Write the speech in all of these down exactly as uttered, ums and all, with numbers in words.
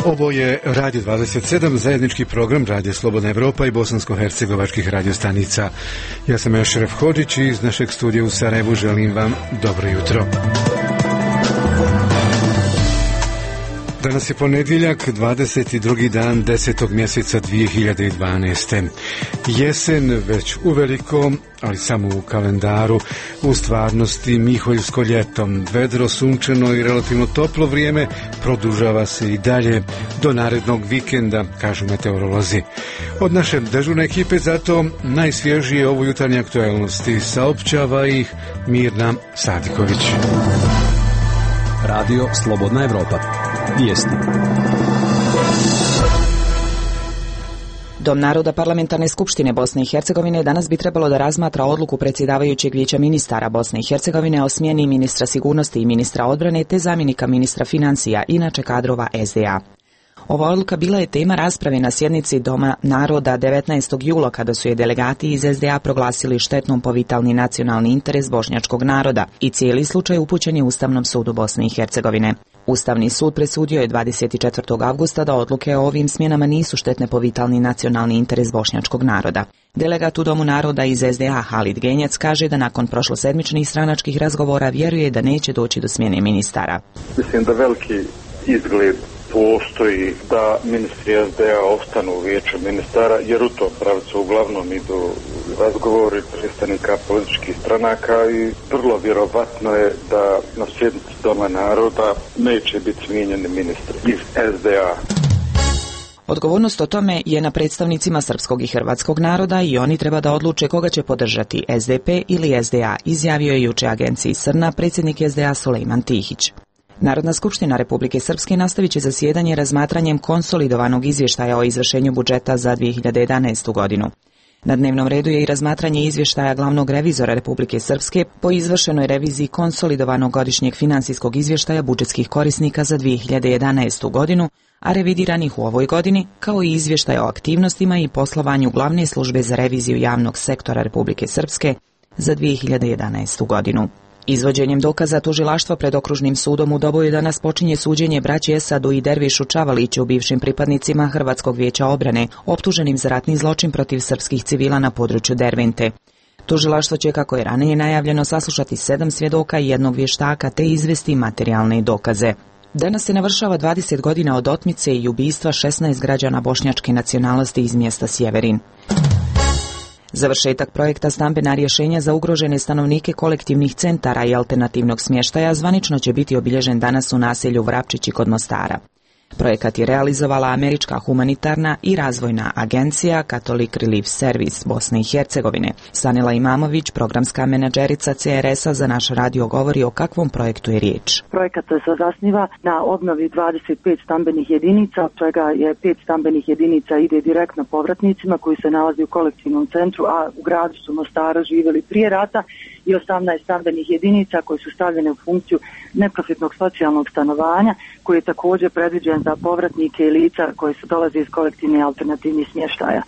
Ovo je Radio dvadeset sedam, zajednički program Radio Slobodna Evropa i bosansko-hercegovačkih radiostanica. Ja sam Ešref Hodžić i iz našeg studija u Sarajevu želim vam dobro jutro. Danas je ponedjeljak, dvadeset drugi dan desetog mjeseca dvije hiljade dvanaeste. Jesen već uveliko, ali samo u kalendaru, u stvarnosti miholjsko ljeto. Vedro, sunčano i relativno toplo vrijeme produžava se i dalje do narednog vikenda, kažu meteorolozi. Od naše dežurne ekipe zato najsvježije ovu jutarnje aktualnosti saopćava ih Mirna Sadiković. Radio Slobodna Evropa. Vijesti. Dom naroda Parlamentarne skupštine Bosne i Hercegovine danas bi trebalo da razmatra odluku predsjedavajućeg vijeća ministara Bosne i Hercegovine o smjeni ministra sigurnosti i ministra odbrane te zamjenika ministra financija, inače kadrova S D A. Ova odluka bila je tema rasprave na sjednici Doma naroda devetnaestog jula kada su je delegati iz S D A proglasili štetnom po vitalni nacionalni interes bošnjačkog naroda i cijeli slučaj upućen je Ustavnom sudu Bosne i Hercegovine. Ustavni sud presudio je dvadeset četvrtog avgusta da odluke o ovim smjenama nisu štetne po vitalni nacionalni interes bošnjačkog naroda. Delegat u Domu naroda iz S D A Halid Genjac kaže da nakon prošlosedmičnih stranačkih razgovora vjeruje da neće doći do smjene ministara. Mislim da veliki izgled postoji da ministri S D A ostanu u vijeću ministara, jer u tom pravcu uglavnom idu razgovori predstavnika političkih stranaka i vrlo vjerovatno je da na sjednici Doma naroda neće biti smijenjeni ministri iz S D A. Odgovornost o tome je na predstavnicima srpskog i hrvatskog naroda i oni treba da odluče koga će podržati, S D P ili S D A, izjavio je juče agenciji Srna predsjednik S D A Sulejman Tihić. Narodna skupština Republike Srpske nastavit će zasjedanje razmatranjem konsolidovanog izvještaja o izvršenju budžeta za dvije hiljade jedanaestu godinu. Na dnevnom redu je i razmatranje izvještaja glavnog revizora Republike Srpske po izvršenoj reviziji konsolidovanog godišnjeg financijskog izvještaja budžetskih korisnika za dvije hiljade jedanaestu godinu, a revidiranih u ovoj godini, kao i izvještaja o aktivnostima i poslovanju glavne službe za reviziju javnog sektora Republike Srpske za dvije hiljade jedanaestu godinu. Izvođenjem dokaza tužilaštva pred okružnim sudom u Doboju danas počinje suđenje braći Esadu i Dervišu Čavaliću, bivšim pripadnicima Hrvatskog vijeća obrane, optuženim za ratni zločin protiv srpskih civila na području Dervente. Tužilaštvo će, kako je ranije najavljeno, saslušati sedam svjedoka i jednog vještaka te izvesti materijalne dokaze. Danas se navršava dvadeset godina od otmice i ubistva šesnaest građana bošnjačke nacionalnosti iz mjesta Sjeverin. Završetak projekta stambena rješenja za ugrožene stanovnike kolektivnih centara i alternativnog smještaja zvanično će biti obilježen danas u naselju Vrapčići kod Mostara. Projekat je realizovala Američka humanitarna i razvojna agencija Catholic Relief Service Bosne i Hercegovine. Sanela Imamović, programska menadžerica C R S-a za naš radio, govori o kakvom projektu je riječ. Projekat se zasniva na obnovi dvadeset pet stambenih jedinica, od čega je pet stambenih jedinica ide direktno povratnicima koji se nalazi u kolektivnom centru, a u gradu su Mostara živjeli prije rata, i osamnaest stambenih jedinica koje su stavljene u funkciju neprofitnog socijalnog stanovanja, koji je također predviđen za povratnike i lica koji su dolaze iz kolektivnih alternativnih smještaja.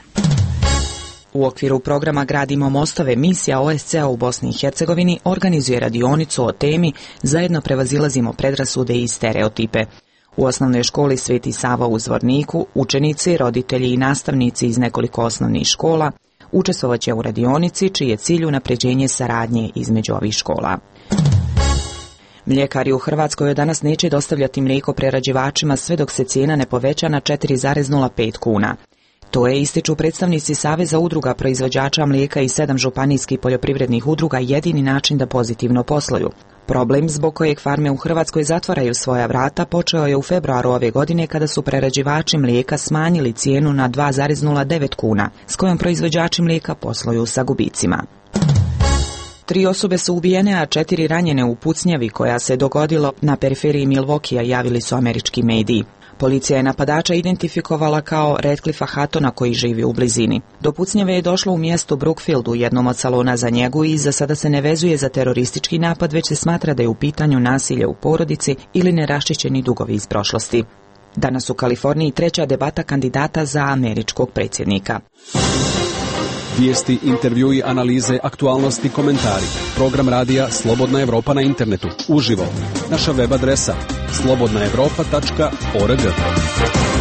U okviru programa Gradimo mostove, misija O S C-a u Bosni i Hercegovini organizuje radionicu o temi Zajedno prevazilazimo predrasude i stereotipe. U osnovnoj školi Sveti Sava u Zvorniku učenici, roditelji i nastavnici iz nekoliko osnovnih škola učestvovat će u radionici čiji je cilj unapređenje saradnje između ovih škola. Mljekari u Hrvatskoj od danas neće dostavljati mlijeko prerađivačima sve dok se cijena ne poveća na četiri zarez nula pet kuna. To je, ističu predstavnici Saveza udruga proizvođača mlijeka i sedam županijskih poljoprivrednih udruga, jedini način da pozitivno posluju. Problem zbog kojeg farme u Hrvatskoj zatvaraju svoja vrata počeo je u februaru ove godine kada su prerađivači mlijeka smanjili cijenu na dva zarez nula devet kuna, s kojom proizvođači mlijeka posluju sa gubicima. Tri osobe su ubijene, a četiri ranjene u pucnjavi koja se dogodilo na periferiji Milwaukeea, javili su američki mediji. Policija je napadača identifikovala kao Radcliffa Hattona koji živi u blizini. Do pucnjave je došlo u mjestu Brookfield u jednom od salona za njegu i za sada se ne vezuje za teroristički napad, već se smatra da je u pitanju nasilje u porodici ili neraščišćeni dugovi iz prošlosti. Danas u Kaliforniji treća debata kandidata za američkog predsjednika. Vijesti, intervjui, analize, aktualnosti, komentari. Program radija Slobodna Evropa na internetu, uživo. Naša web adresa slobodna evropa tačka org.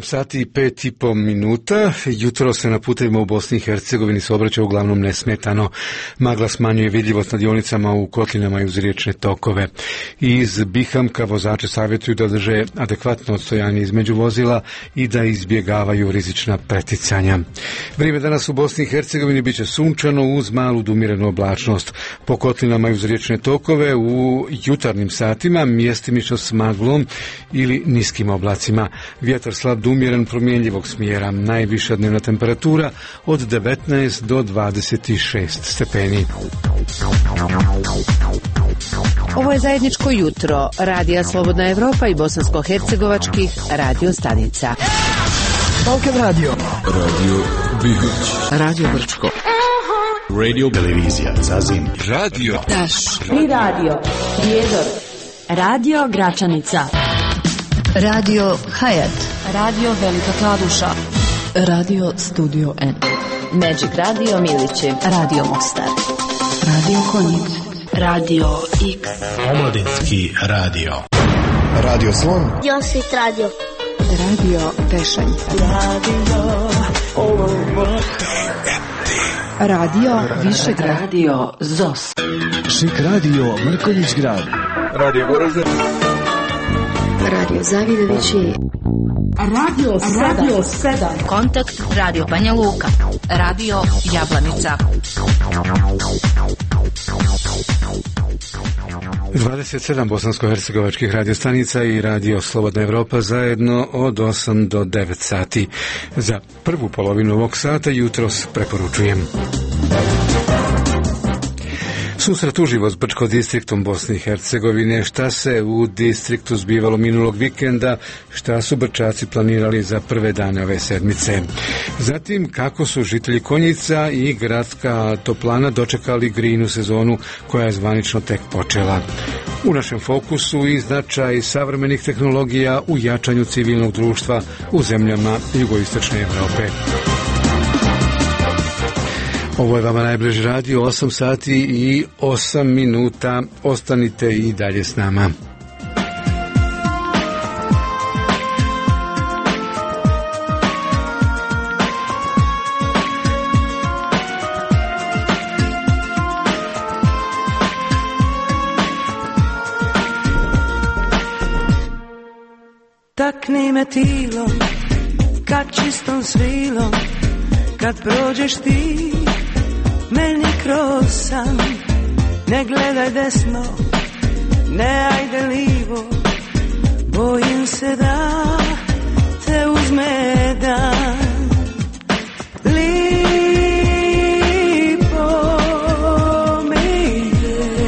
sati i pet i po minuta. Jutro se na putevima u Bosni i Hercegovini se obraća uglavnom nesmetano. Magla smanjuje vidljivost na dionicama u kotlinama i uz riječne tokove. Iz Bihamka vozače savjetuju da drže adekvatno odstojanje između vozila i da izbjegavaju rizična preticanja. Vrijeme danas u Bosni i Hercegovini bit će sunčano uz malu dumirenu oblačnost. Po kotlinama i uz riječne tokove u jutarnjim satima mjestimično s maglom ili niskim oblacima. Vjetar slab do umjeren promjenjivog smjera. Najviša dnevna temperatura od devetnaest do dvadeset šest stepeni. Ovo je zajedničko jutro Radija Slobodna Evropa i bosansko-hercegovačkih radio stanica. Balkan radio. Radio Bihać. Radio Brčko. Radio Televizija Zazim. Radio Taš. I radio Prijedor. Radio Gračanica. Radio Hayat. Radio Velika Kladuša. Radio Studio N. Magic Radio Milići. Radio Mostar. Radio Konjic. Radio X. Omladinski radio. Radio Slon. Josit Radio. Radio Tešanj. Radio Radio Višegrad. Radio Zos. Šik radio Mrkonjić grad. Radio Goražde. Radio Zavidovići. Radio Radio sedam. Kontakt Radio Banja Luka. Radio Jablanica. dvadeset sedam bosansko-hercegovačkih radiostanica i Radio Slobodna Evropa zajedno od osam do devet sati. Za prvu polovinu ovog sata jutros preporučujem. Susret uživo s Brčko distriktom Bosne i Hercegovine, šta se u distriktu zbivalo minulog vikenda, šta su Brčaci planirali za prve dane ove sedmice. Zatim, kako su žitelji Konjica i gradska toplana dočekali grinu sezonu koja je zvanično tek počela. U našem fokusu i značaj savremenih tehnologija u jačanju civilnog društva u zemljama jugoistočne Evrope. Ovo je vama najbliži radio, osam sati i osam minuta. Ostanite i dalje s nama. Takni me tilom, kad čistom svilom, kad prođeš ti meni kroz san. Ne gledaj desno, ne ajde livo, bojim se da te uzme dan. Lipo mi je,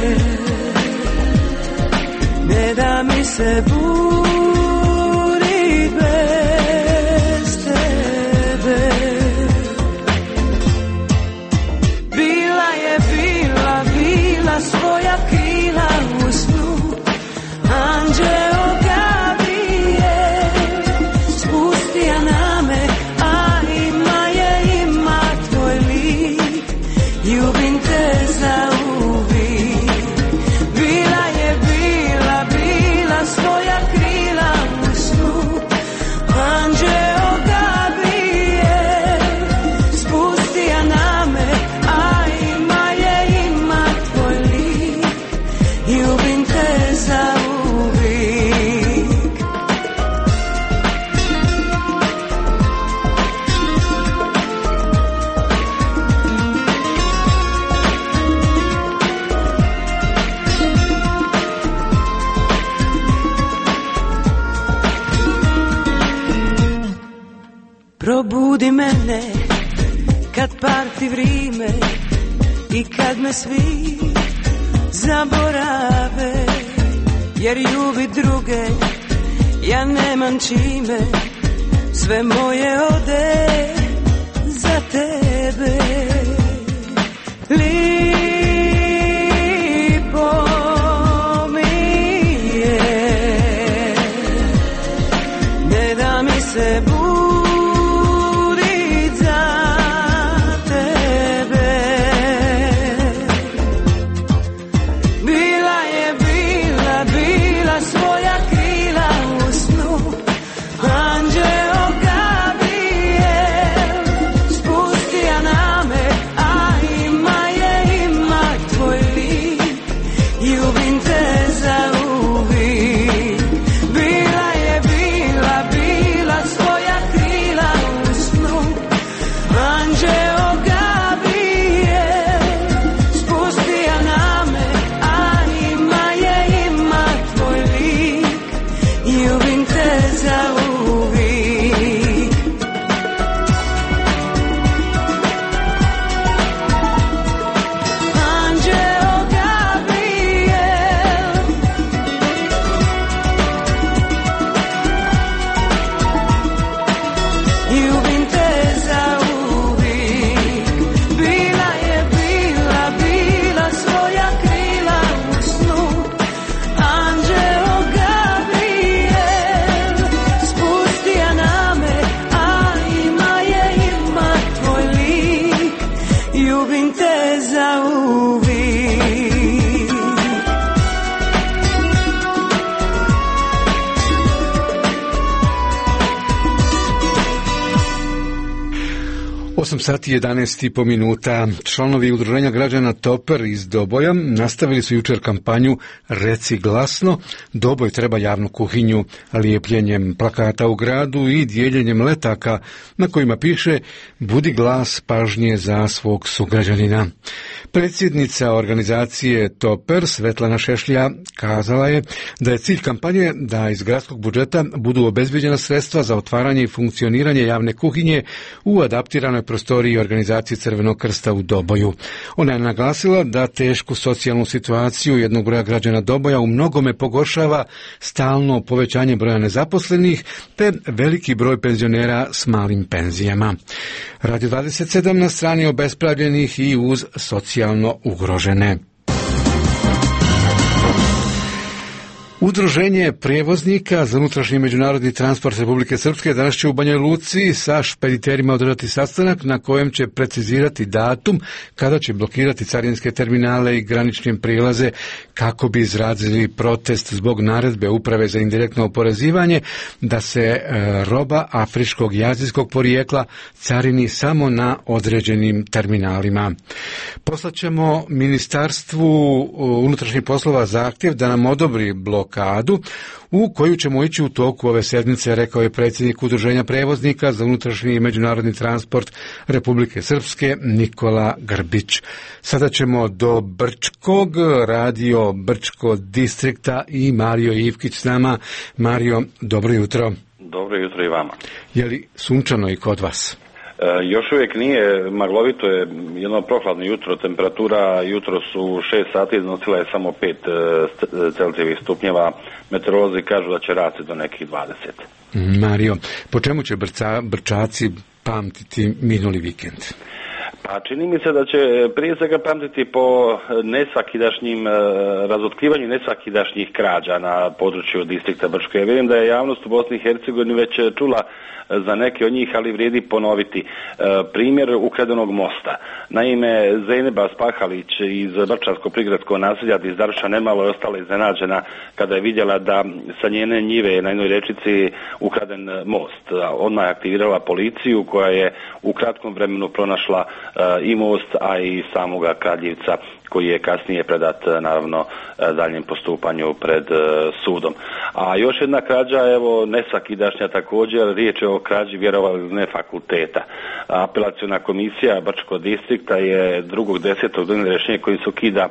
ne da mi se budi bez tebe. Svoja krila u snu, anđeo Gabriel spustija na me, a ima je, ima tvoj lik, ljubim te za uvijek. Bila je, bila, bila svoja krila u snu, anđeo Gabriel spustija na me, a ima je, ima tvoj lik, ljubim te za uvijek. Probudi mene kad parti vrime i kad me svi zaborave, jer ljubi druge ja nemam čime, sve moje ode za tebe. Lipo mi je, ne da mi se budi za tebe. Bila je, bila, bila svoja krila u snu, anđeo osam sati i jedanaest i po minuta. Članovi udruženja građana Toper iz Doboja nastavili su jučer kampanju Reci glasno, Doboj treba javnu kuhinju, lijepljenjem plakata u gradu i dijeljenjem letaka na kojima piše Budi glas pažnje za svog sugrađanina. Predsjednica organizacije Toper, Svetlana Šešlja, kazala je da je cilj kampanje da iz gradskog budžeta budu obezbijeđena sredstva za otvaranje i funkcioniranje javne kuhinje u adaptiranoj prostoriji organizacije Crvenog krsta u Doboju. Ona je naglasila da tešku socijalnu situaciju jednog broja građana Doboja u mnogome pogoršava stalno povećanje broja nezaposlenih te veliki broj penzionera s malim penzijama. Radio dvadeset sedam na strani obespravljenih i uz socijalno ugrožene. Udruženje prijevoznika za unutrašnji međunarodni transport Republike Srpske danas će u Banjoj Luci sa špediterima održati sastanak na kojem će precizirati datum kada će blokirati carinske terminale i granične prijelaze kako bi izrazili protest zbog naredbe Uprave za indirektno oporezivanje da se e, roba afričkog i azijskog porijekla carini samo na određenim terminalima. Poslaćemo Ministarstvu unutrašnjih poslova zahtjev da nam odobri blok blokadu u koju ćemo ići u toku ove sedmice, rekao je predsjednik Udruženja prevoznika za unutrašnji i međunarodni transport Republike Srpske Nikola Grbić. Sada ćemo do Brčkog, radio Brčko distrikta i Mario Ivkić s nama. Mario, dobro jutro. Dobro jutro i vama. Je li sunčano i kod vas? E, još uvijek nije, maglovito je, jedno prohladno jutro, temperatura jutro su šest sati, iznosila je samo pet Celzijevih stupnjeva, meteorolozi kažu da će rasti do nekih dvadeset. Mario, po čemu će brca, Brčaci pamtiti minuli vikend? Pa čini mi se da će prije svega pamtiti po nesvakidašnjim razotkrivanju nesvakidašnjih krađa na području distrikta Brčko. Ja vidim da je javnost u Bosni i Hercegovini već čula za neke od njih, ali vrijedi ponoviti. E, primjer ukradenog mosta. Naime, Zejneba Spahalić iz Brčansko-prigradskog naselja iz Darša nemalo je ostala iznenađena kada je vidjela da sa njene njive na jednoj rečici ukraden most. Ona je aktivirala policiju koja je u kratkom vremenu pronašla e, i most, a i samoga kradljivca koji je kasnije predat naravno daljem postupanju pred sudom. A još jedna krađa, evo nesvakidašnja također, riječ je o krađi vjerovali ne fakulteta. Apelaciona komisija Brčkog distrikta je drugog desetog donijela rješenje kojim se ukida e,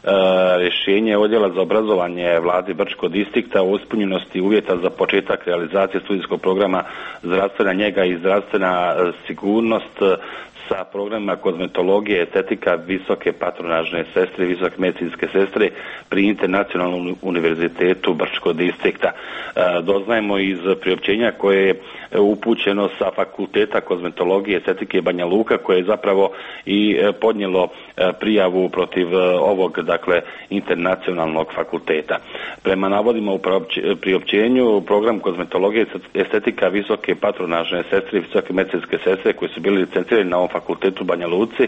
rješenje odjela za obrazovanje vladi Brčkog distrikta o ispunjenosti uvjeta za početak realizacije studijskog programa zdravstvena njega i zdravstvena sigurnost sa programima kozmetologije, estetika, visoke patronažne sestre, visoke medicinske sestre pri Internacionalnom univerzitetu Brčkog distrikta. E, doznajemo iz priopćenja koje je upućeno sa fakulteta kozmetologije, estetike Banja Luka, koje je zapravo i podnijelo prijavu protiv ovog, dakle, internacionalnog fakulteta. Prema navodima u priopćenju, program kozmetologije, estetika, visoke patronažne sestre i visoke medicinske sestre koji su bili licencirani na ovom fakultetu Banja Luci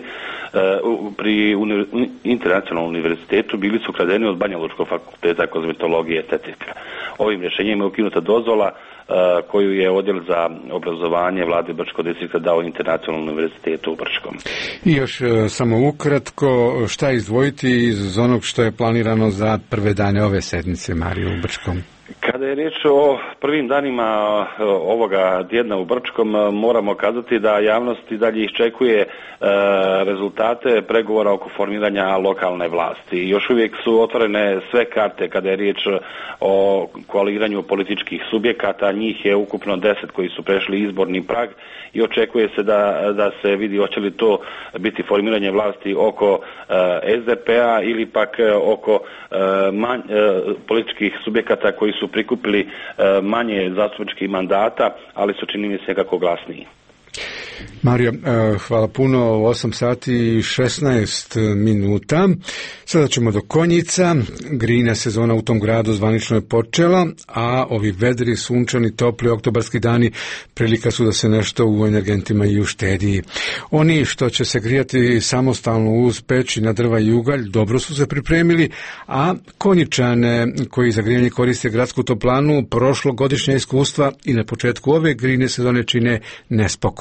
pri Internacionalnom univerzitetu bili su ukradeni od Banja Lučkog fakulteta kozmetologije i estetika. Ovim rješenjem je ukinuta dozvola koju je odjel za obrazovanje vlade Brčkog distrikta dao Internacionalnom univerzitetu u Brčkom. I još samo ukratko, šta izdvojiti iz onog što je planirano za prve dane ove sedmice, Mario, u Brčkom? Kada je riječ o prvim danima ovoga tjedna u Brčkom, moramo kazati da javnost i dalje iščekuje e, rezultate pregovora oko formiranja lokalne vlasti. Još uvijek su otvorene sve karte kada je riječ o koaliranju političkih subjekata, njih je ukupno deset koji su prešli izborni prag i očekuje se da, da se vidi hoće li to biti formiranje vlasti oko e, es de pe-a ili pak oko e, manj, e, političkih subjekata koji su prikupili e, manje zastupničkih mandata, ali su čini mi se nekako glasniji. Mario, hvala puno, osam sati i šesnaest minuta. Sada ćemo do Konjica. Grijna sezona u tom gradu zvanično je počela, a ovi vedri, sunčani, topli oktobarski dani prilika su da se nešto u energentima i uštedi. Oni što će se grijati samostalno uz peći na drva i ugalj dobro su se pripremili, a Konjičane koji za grijanje koriste gradsku toplanu prošlogodišnja iskustva i na početku ove grijne sezone čine nespokojnim.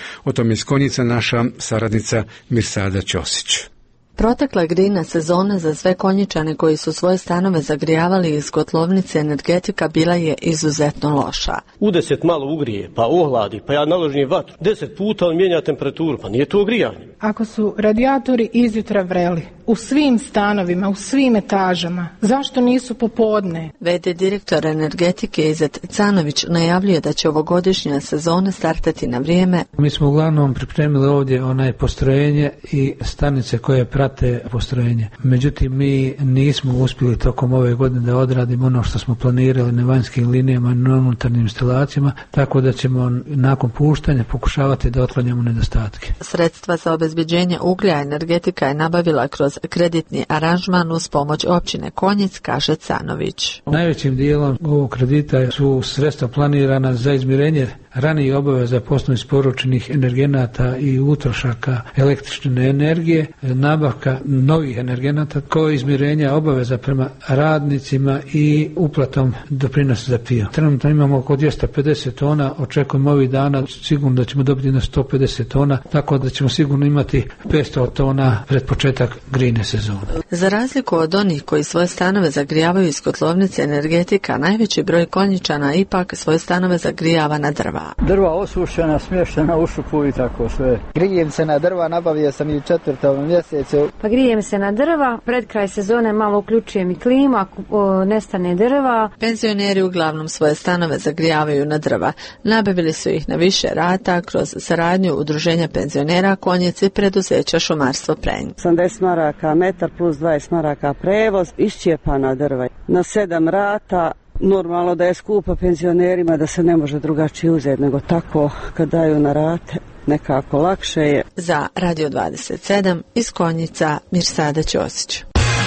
O tome iz Konjica naša saradnica Mirsada Ćosić. Protekla grina sezona za sve Konjičane koji su svoje stanove zagrijavali iz kotlovnice energetika bila je izuzetno loša. U deset malo ugrije, pa ohladi, pa ja naložim vatru. Deset puta on mijenja temperaturu, pa nije to grijanje. Ako su radijatori izjutra vreli, u svim stanovima, u svim etažama, zašto nisu popodne? V D direktor energetike Izet Canović najavljuje da će ovogodišnja sezona startati na vrijeme. Mi smo uglavnom pripremili ovdje onaj postrojenje i stanice koje prate postrojenje. Međutim, mi nismo uspjeli tokom ove godine da odradimo ono što smo planirali na vanjskim linijama i na unutarnjim instalacijama, tako da ćemo nakon puštanja pokušavati da otklanjamo nedostatke. Sredstva za obezbeđenje uglja energetika je nabavila kroz kreditni aranžman uz pomoć općine Konjic, kaže Canović. Najvećim dijelom ovog kredita su sredstva planirana za izmirenje ranije obaveza po osnovi isporučenih energenata i utrošaka električne energije, nabavka novih energenata kao izmirenja obaveza prema radnicima i uplatom doprinosa za P I O. Trenutno imamo oko dvjesto pedeset tona, očekujemo ovih dana sigurno da ćemo dobiti na sto pedeset tona, tako da ćemo sigurno imati petsto tona pred početak grine sezone. Za razliku od onih koji svoje stanove zagrijavaju iz kotlovnice energetika, najveći broj Konjičana ipak svoje stanove zagrijava na drva. Drva osušena, smještena u šupu i tako sve. Grijem se na drva, nabavio sam i u četvrtom mjesecu. Pa grijem se na drva, pred kraj sezone malo uključujem i klimu, ako nestane drva. Penzioneri uglavnom svoje stanove zagrijavaju na drva. Nabavili su ih na više rata kroz saradnju Udruženja penzionera Konjic i preduzeća Šumarstvo Prenj. osamdeset maraka metar plus dvadeset maraka prevoz, iščepana drva. Na sedam rata. Normalno da je skupa penzionerima, da se ne može drugačije uzeti nego tako kad daju na rate, nekako lakše je. Za Radio dvadeset sedam iz Konjica Mirsada Ćosić.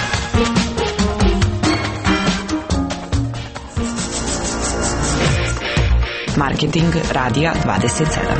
Marketing Radija dvadeset sedam.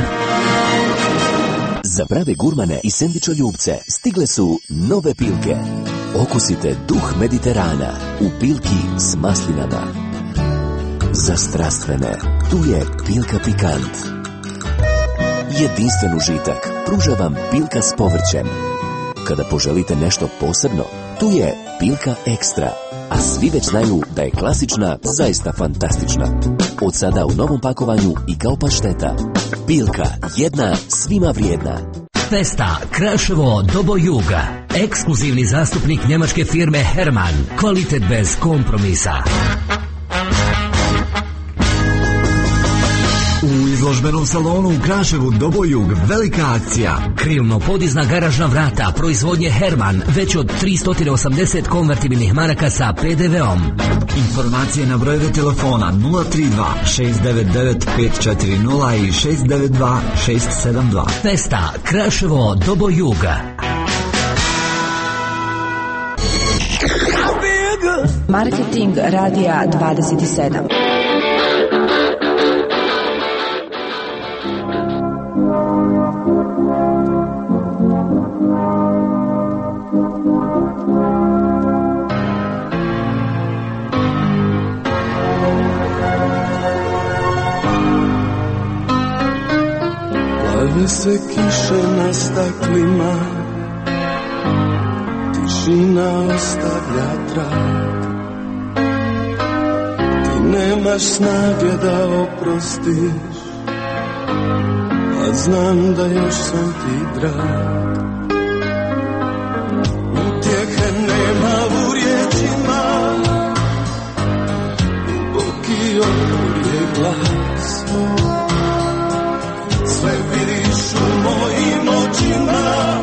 Za prave gurmane i sendvičoljubce stigle su nove Pilke. Okusite duh Mediterana u Pilki s maslinama. Za strastvene, tu je Pilka Pikant. Jedinstven užitak pruža vam Pilka s povrćem. Kada poželite nešto posebno, tu je Pilka Ekstra. A svi već znaju da je klasična zaista fantastična. Od sada u novom pakovanju i kao pašteta. Pilka, jedna svima vrijedna. Festa, Kraševo, Dobo Juga. Ekskluzivni zastupnik njemačke firme Herman. Kvalitet bez kompromisa. U izložbenom salonu u Kraševu Dobojug velika akcija. Krilno podizna garažna vrata proizvodnje Herman već od tristo osamdeset konvertibilnih maraka sa P D V-om. Informacije na brojeve telefona nula tri dva šest devet devet pet četiri nula i šest devet dva šest sedam dva. Festa, Kraševo, Dobojug. Marketing Radija dvadeset sedam. Plave se kiše na staklima, tišina ostavlja trag. Ti nemaš snage da oprostiš, a znam da još sam ti drag. Utjehe nema u riječima, duboki otpor je glas. Sve vidiš u mojim očima,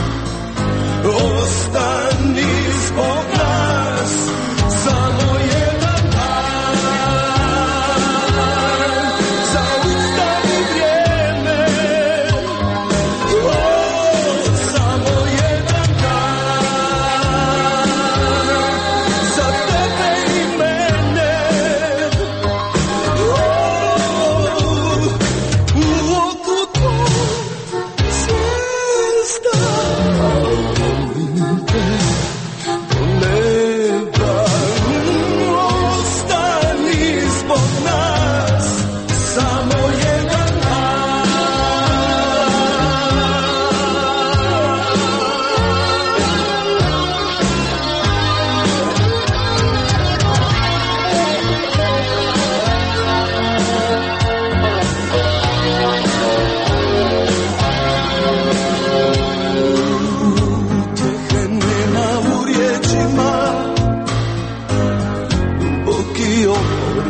ostani zbog nas, samo jedan dan. Zaustavi vrijeme, o, samo jedan dan. Za tebe i mene, o,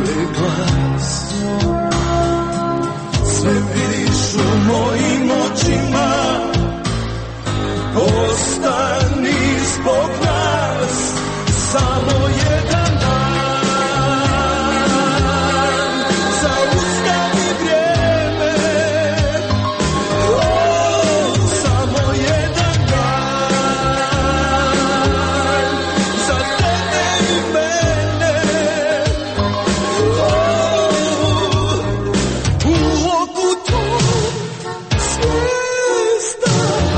tvoj glas. Sve vidiš u mojim očima, ostani zbog nas, samo jedan dan, zaustavi vrijeme, oh, samo jedan dan, za tebe i mene, oh, u oku tvoj svijesta.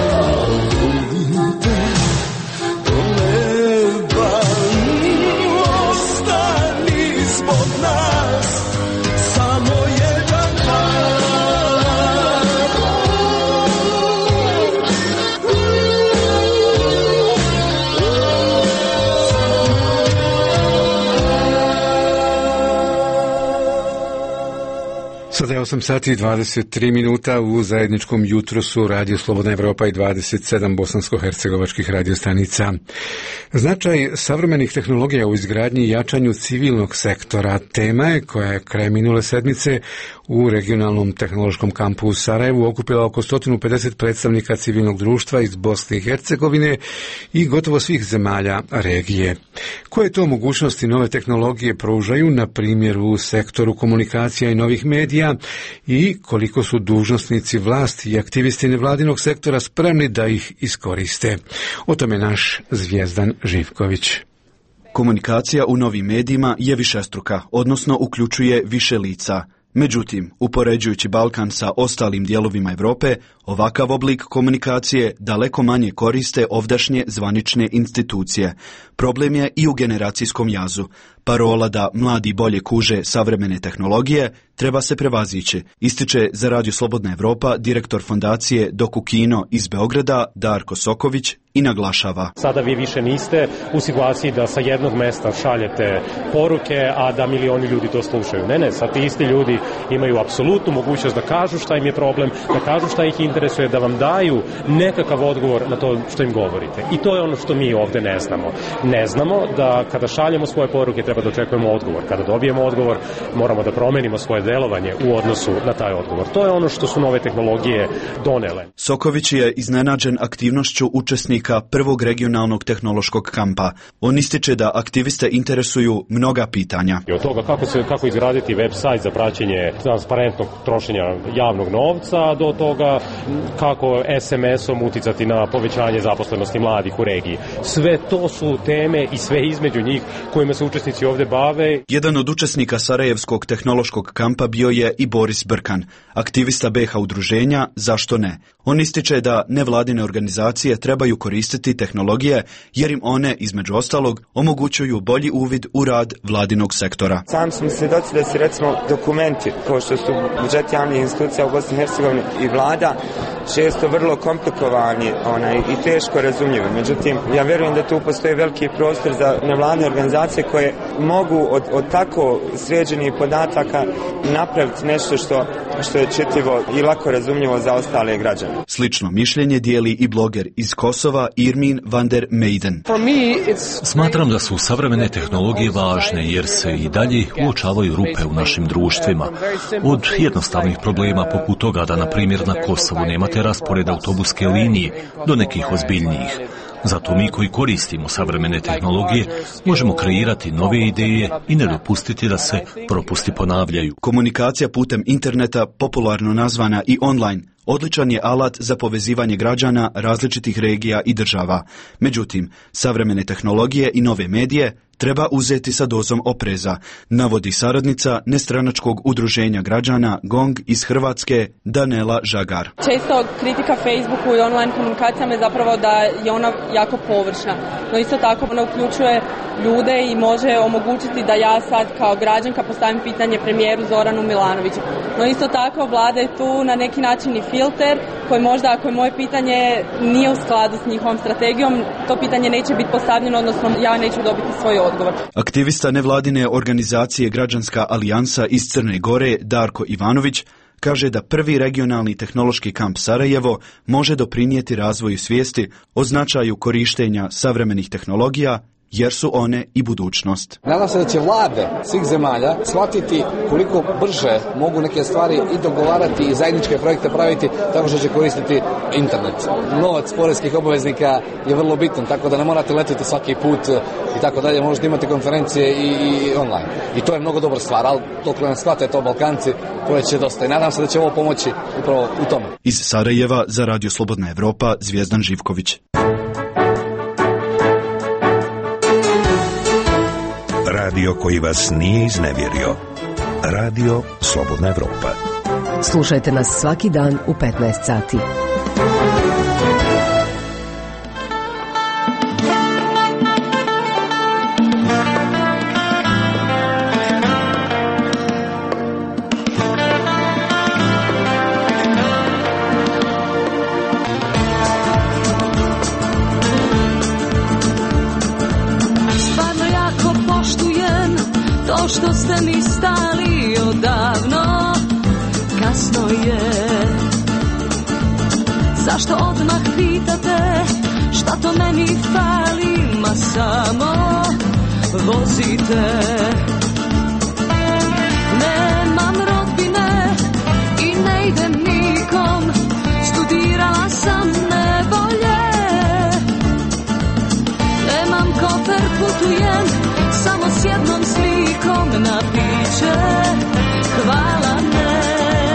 Sada je osam sati i dvadeset tri minuta u zajedničkom jutrosu Radio Slobodna Evropa i dvadeset sedam bosansko-hercegovačkih radiostanica. Značaj savremenih tehnologija u izgradnji i jačanju civilnog sektora tema je koja je kraj minule sedmice u regionalnom tehnološkom kampu u Sarajevu okupila oko sto pedeset predstavnika civilnog društva iz Bosne i Hercegovine i gotovo svih zemalja regije. Koje to mogućnosti nove tehnologije pružaju, na primjer u sektoru komunikacija i novih medija, i koliko su dužnosnici vlasti i aktivisti nevladinog sektora spremni da ih iskoriste? O tome naš Zvijezdan Živković. Komunikacija u novim medijima je višestruka, odnosno uključuje više lica. Međutim, upoređujući Balkan sa ostalim dijelovima Europe, ovakav oblik komunikacije daleko manje koriste ovdašnje zvanične institucije. Problem je i u generacijskom jazu. Parola da mladi bolje kuže savremene tehnologije treba se prevazići, ističe za Radio Slobodna Evropa direktor fondacije Doku Kino iz Beograda Darko Soković i naglašava. Sada vi više niste u situaciji da sa jednog mesta šaljete poruke, a da milioni ljudi to slušaju. Ne, ne, sad ti isti ljudi imaju apsolutnu mogućnost da kažu šta im je problem, da kažu šta ih interesuje, da vam daju nekakav odgovor na to što im govorite. I to je ono što mi ovdje ne znamo. Ne znamo da kada šaljemo svoje poruke treba da očekujemo odgovor. Kada dobijemo odgovor moramo da promenimo svoje delovanje u odnosu na taj odgovor. To je ono što su nove tehnologije donele. Soković je iznenađen aktivnošću učesnika prvog regionalnog tehnološkog kampa. On ističe da aktiviste interesuju mnoga pitanja. I od toga kako, se, kako izgraditi web sajt za praćenje transparentnog trošenja javnog novca do toga kako es em esom uticati na povećanje zaposlenosti mladih u regiji. Sve to su teme i sve između njih kojima se učesnici ovdje bave. Jedan od učesnika Sarajevskog tehnološkog kampa bio je i Boris Brkan, aktivista be ha udruženja Zašto ne. On ističe da nevladine organizacije trebaju koristiti tehnologije jer im one, između ostalog, omogućuju bolji uvid u rad vladinog sektora. Sam smo svjedoci da se recimo dokumenti, kao što su budžeti javnih institucija u Bosni i Hercegovini i vlada, često vrlo komplikovani onaj, i teško razumljivi. Međutim, ja vjerujem da tu postoji veliki prostor za nevladine organizacije koje mogu od, od tako sređenih podataka napraviti nešto što, što je čitljivo i lako razumljivo za ostale građane. Slično mišljenje dijeli i bloger iz Kosova Irmin van der Meijden. Smatram da su savremene tehnologije važne jer se i dalje uočavaju rupe u našim društvima. Od jednostavnih problema poput toga da, na primjer, na Kosovu nemate raspored autobuske linije do nekih ozbiljnijih. Zato mi koji koristimo savremene tehnologije možemo kreirati nove ideje i ne dopustiti da se propusti ponavljaju. Komunikacija putem interneta, popularno nazvana i online, odličan je alat za povezivanje građana različitih regija i država. Međutim, savremene tehnologije i nove medije treba uzeti sa dozom opreza, navodi saradnica nestranačkog udruženja građana GONG iz Hrvatske Danela Žagar. Često kritika Facebooku i online komunikacijama je zapravo da je ona jako površna, no isto tako ona uključuje ljude i može omogućiti da ja sad kao građanka postavim pitanje premijeru Zoranu Milanoviću. No isto tako vlada je tu na neki način i filter koji možda ako je moje pitanje nije u skladu s njihovom strategijom, to pitanje neće biti postavljeno, odnosno ja neću dobiti svoj odgovor. Aktivista nevladine organizacije Građanska alijansa iz Crne Gore Darko Ivanović kaže da prvi regionalni tehnološki kamp Sarajevo može doprinijeti razvoju svijesti o značaju korištenja savremenih tehnologija jer su one i budućnost. Nadam se da će vlade svih zemalja shvatiti koliko brže mogu neke stvari i dogovarati i zajedničke projekte praviti tako što će koristiti internet. Novac poreskih obaveznika je vrlo bitan, tako da ne morate letiti svaki put i tako dalje, možete imati konferencije i, i online. I to je mnogo dobra stvar, ali dok ne shvate to Balkanci, to će dosta. I nadam se da će ovo pomoći upravo u tome. Iz Sarajeva za Radio Slobodna Evropa, Zvijezdan Živković. Radio koji vas nije iznevjerio. Radio Slobodna Evropa. Slušajte nas svaki dan u petnaest sati. Što ste mi stali odavno, kasno je. Zašto odmah pitate, šta to meni fali, ma samo vozite. Nemam rodbine i ne idem nikom, studirala sam nevolje. Nemam kofer, putujem samo s jednom slikom na piće, hvala ne.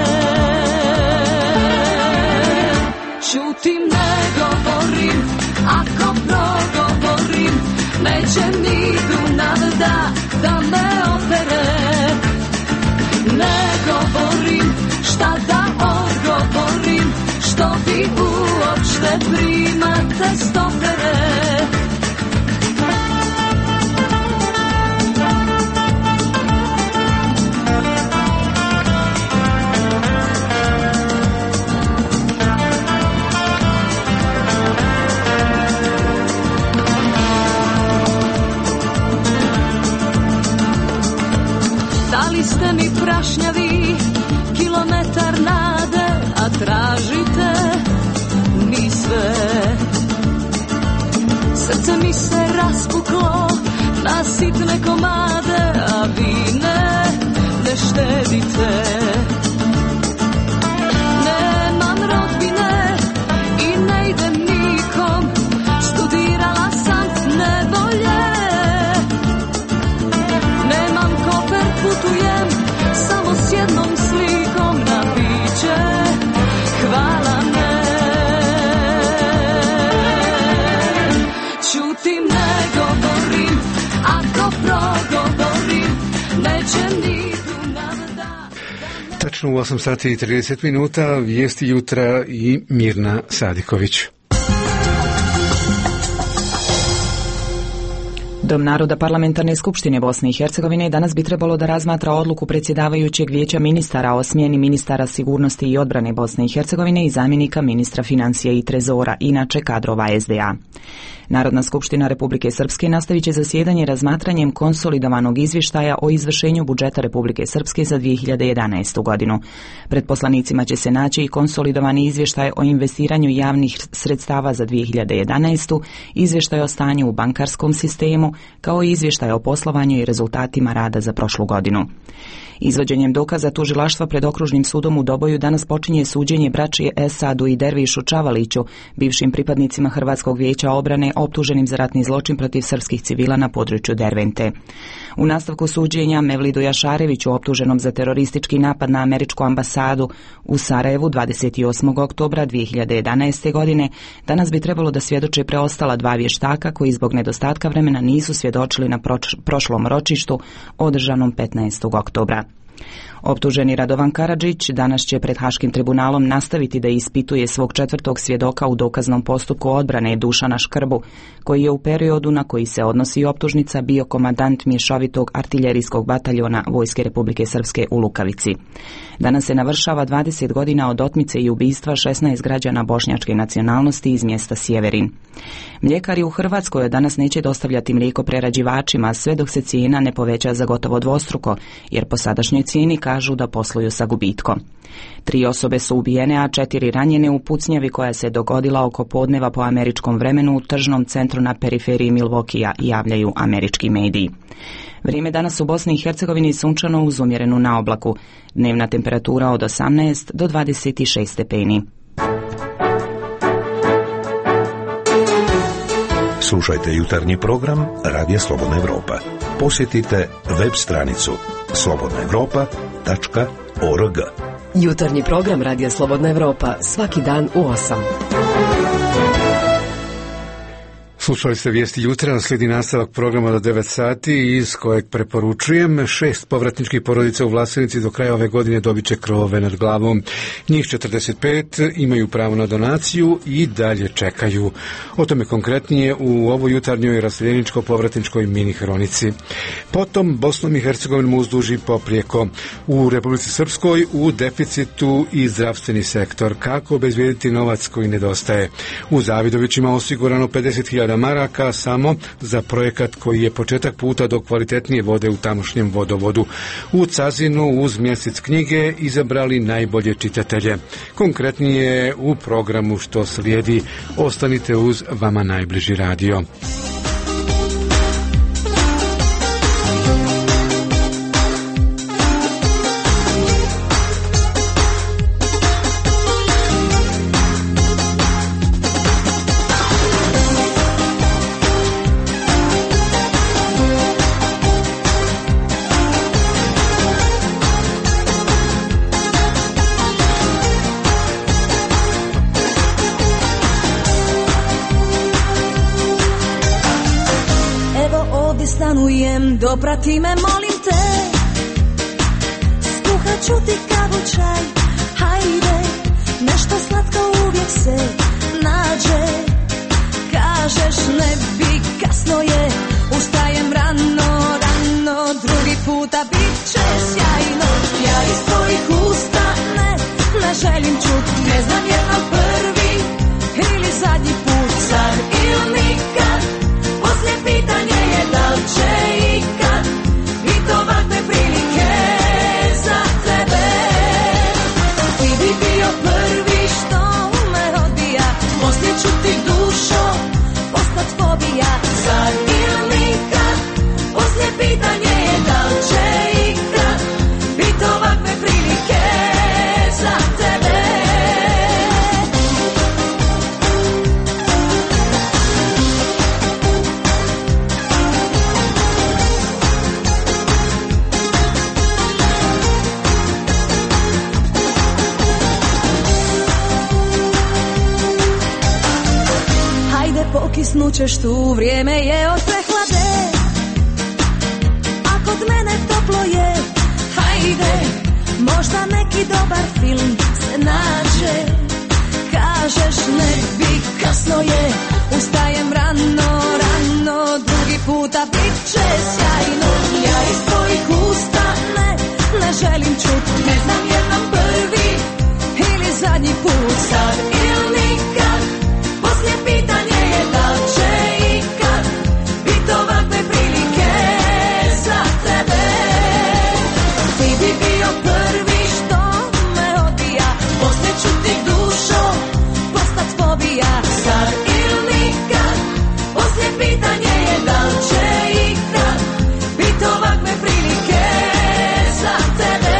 Čutim, ne govorim, ako progovorim, neće ni Dunav da, da me opere. Ne govorim, šta da odgovorim, što vi uopšte primate stopere. Dali ste mi prašnjavi kilometar nade, a tražite mi sve. Srce mi se raspuklo na sitne komade, a vi ne, ne štedite. Nemam rodbine i ne idem nikom, studirala sam nevolje. Nemam kofer, putujem samo s jednom slikom na piće, hvala ne. Čutim, ne govorim, ako progovorim, neće ni Dunav da. Tačno u osam sati i trideset minuta, vijesti jutra i Mirna Sadiković. Dom naroda Parlamentarne skupštine Bosne i Hercegovine danas bi trebalo da razmatra odluku predsjedavajućeg vijeća ministara o smjeni ministara sigurnosti i odbrane Bosne i Hercegovine i zamjenika ministra financija i trezora, inače kadrova es de a. Narodna skupština Republike Srpske nastavit će zasjedanje razmatranjem konsolidovanog izvještaja o izvršenju budžeta Republike Srpske za dvije hiljade jedanaestu. godinu. Pred poslanicima će se naći i konsolidovani izvještaj o investiranju javnih sredstava za dvije hiljade jedanaestu, izvještaj o stanju u bankarskom sistemu, kao i izvještaj o poslovanju i rezultatima rada za prošlu godinu. Izvođenjem dokaza tužilaštva pred okružnim sudom u Doboju danas počinje suđenje braći Esadu i Dervišu Čavaliću, bivšim pripadnicima Hrvatskog vijeća obrane optuženim za ratni zločin protiv srpskih civila na području Dervente. U nastavku suđenja Mevlidu Jašareviću, optuženom za teroristički napad na američku ambasadu u Sarajevu dvadeset osmog oktobra dvije hiljade jedanaeste. godine, danas bi trebalo da svjedoče preostala dva vještaka koji zbog nedostatka vremena nisu svjedočili na prošlom ročištu održanom petnaestog oktobra. Optuženi Radovan Karadžić danas će pred Haškim tribunalom nastaviti da ispituje svog četvrtog svjedoka u dokaznom postupku odbrane Dušana Škrbu, koji je u periodu na koji se odnosi optužnica bio komandant mješovitog artiljerijskog bataljona Vojske Republike Srpske u Lukavici. Danas se navršava dvadeset godina od otmice i ubistva šesnaest građana bošnjačke nacionalnosti iz mjesta Sjeverin. Mljekari u Hrvatskoj danas neće dostavljati mlijeko prerađivačima sve dok se cijena ne poveća za gotovo dvostruko, jer po sadašnjoj cijeni kažu da posluju sa gubitkom. Tri osobe su ubijene, a četiri ranjene u pucnjavi koja se dogodila oko podneva po američkom vremenu u tržnom centru na periferiji Milwaukeea, javljaju američki mediji. Vrijeme danas u Bosni i Hercegovini sunčano uz umjerenu naoblaku. Dnevna temperatura od osamnaest do dvadeset šest stepeni. Slušajte jutarnji program Radija Slobodna Evropa. Posjetite web stranicu slobodna evropa tačka org. Jutarnji program Radija Slobodna Evropa svaki dan u osam. Slušali ste vijesti jutra, slijedi nastavak programa do devet sati iz kojeg preporučujem. Šest povratničkih porodica u Vlasenici do kraja ove godine dobit će krovove nad glavom. Njih četrdeset pet imaju pravo na donaciju i dalje čekaju. O tome konkretnije u ovoj jutarnjoj raseljeničko-povratničkoj mini hronici. Potom Bosnom i Hercegovinom uzduž i poprijeko. U Republici Srpskoj u deficitu i zdravstveni sektor. Kako obezbijediti novac koji nedostaje? U Zavidovićima osigurano pedeset hiljada maraka samo za projekat koji je početak puta do kvalitetnije vode u tamošnjem vodovodu. U Cazinu uz mjesec knjige izabrali najbolje čitatelje. Konkretnije u programu što slijedi. Ostanite uz vama najbliži radio. Doprati me, molim te, skuhat ću ti kavu, čaj, hajde, nešto slatko uvijek se nađe. Kažeš ne bi, kasno je, ustajem rano, rano, drugi puta bit će sjajno. Ja iz tvojih usta ne, ne želim čut, ne znam je li prvi ili zadnji put, sad ili nikad, poslije pitanje je da li će ikad bit ovakve prilike za tebe. Ti bi bio prvi što me odbija, poslije ću ti dušo postat fobija, sad ili nikad, poslije pitanje je da li će ikad bit ovakve prilike za tebe. Pokisnućeš tu, vrijeme je od prehlade, a kod mene toplo je, hajde, možda neki dobar film se nađe. Kažeš ne bi, kasno je, ustajem rano, rano, drugi puta bit će sjajno. Ja iz tvojih usta ne, ne želim čut, ne znam je li prvi ili zadnji put, sad ili nikad, poslije pitanje je da li će ikad bit ovakve prilike za tebe. Ti bi bio prvi što me odbija, poslije ću ti dušo postat fobija, sad ili nikad, poslije pitanje je da li će ikad bit ovakve prilike za tebe.